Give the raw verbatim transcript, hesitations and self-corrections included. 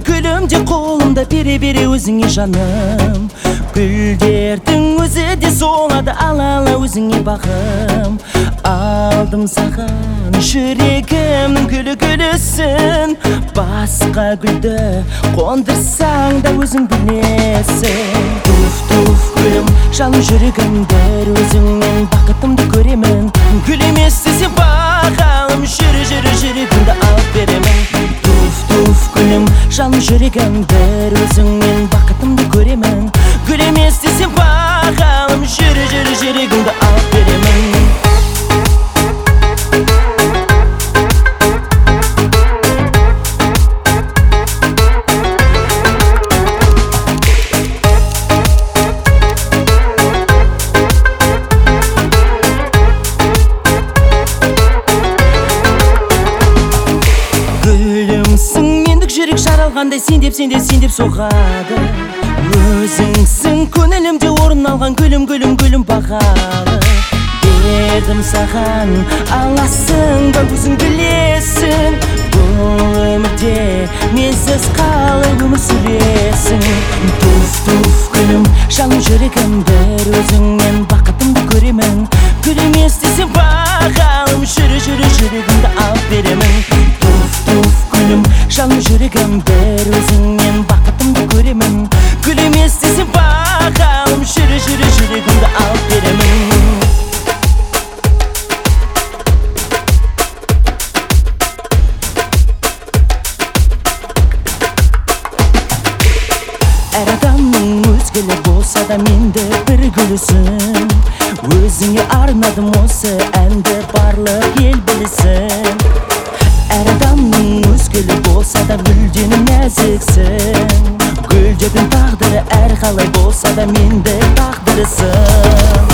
гүлім де қолымда бере-бере өзіңе жаным. Гүлдердің өзі де солады, ала-ала өзіңе бағым. Алдым саған жүрегімнің гүлі-гүлісін, басқа гүлді қондырсаң да өзің білесің. Туф-туф гүлім, жалын жүрегім бір өзіңнен бақытымды көремін. Гүл емес десе бағалым, жүрі-жүрі жүрегімді алып беремін. Туф-туф гүлім, жалын жүрегім бір өзіңнен бақытымды көремін. Гүл емес десе бағалым, жүрі-жүрі жүрегімді алып беремін. Гүлімсің, ендік жүрек жаралғандай, сен деп, сен деп, сен деп соғады. Өзіңсің, көңілімде орын алған, гүлім, гүлім, гүлім бағалы. Бердім саған, аласың ба өзің білесің. Бұл өмірде менсіз қалай өмір сүресің. Туф-туф гүлім, жалын жүрегім бір өзіңнен бақытымды көремін. Гүл емес десе бағалым, жүрі-жүрі жүрегімді алып беремін. Туф-туф гүлім, жалын жүрегім бір өзіңнен бақытымды көремін. Гүл емес десе бағалым, жүрі-жүрі жүрегімді алып беремін. Әр адамның өзгелі болса да менде бір гүлісің. Өзіңе арнадым осы әнді, барлық ел білсін. Әр адамның өзгелі болса да гүлден нәзіксің. Гүлдердің тағдыры әр қалай болса да менде тағдырысың.